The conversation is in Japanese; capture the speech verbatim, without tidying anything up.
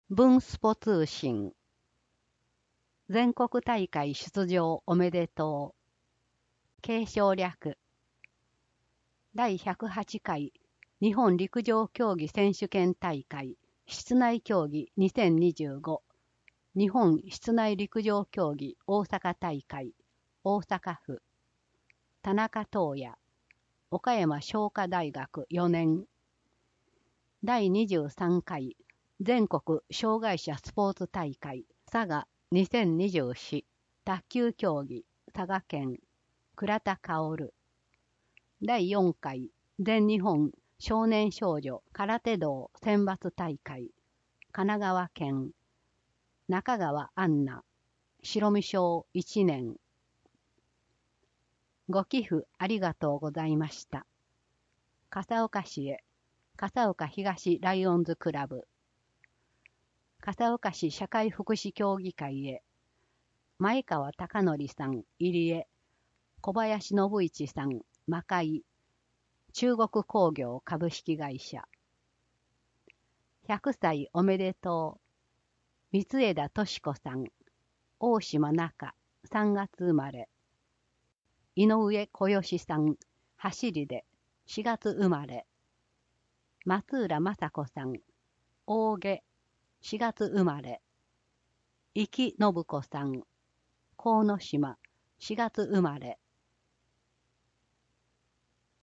文スポ通信全国大会出場おめでとう継承略だいひゃくはちかい日本陸上競技選手権大会室内競技にせんにじゅうご日本室内陸上競技大阪大会大阪府田中東也岡山商科大学よねんだいにじゅうさんかい全国障害者スポーツ大会佐賀にせんにじゅうよん卓球競技佐賀県倉田薫だいよんかい全日本少年少女空手道選抜大会神奈川県中川杏奈白身小いちねんご寄付ありがとうございました。笠岡市へ笠岡東ライオンズクラブ笠岡市社会福祉協議会へ前川貴則さん入江小林信一さん魔界中国工業株式会社ひゃくさいおめでとう三枝敏子さん大島中さんがつ生まれ井上小義さん走りでしがつ生まれ松浦雅子さん大毛しがつ生まれ生信子さん鴻島しがつ生まれ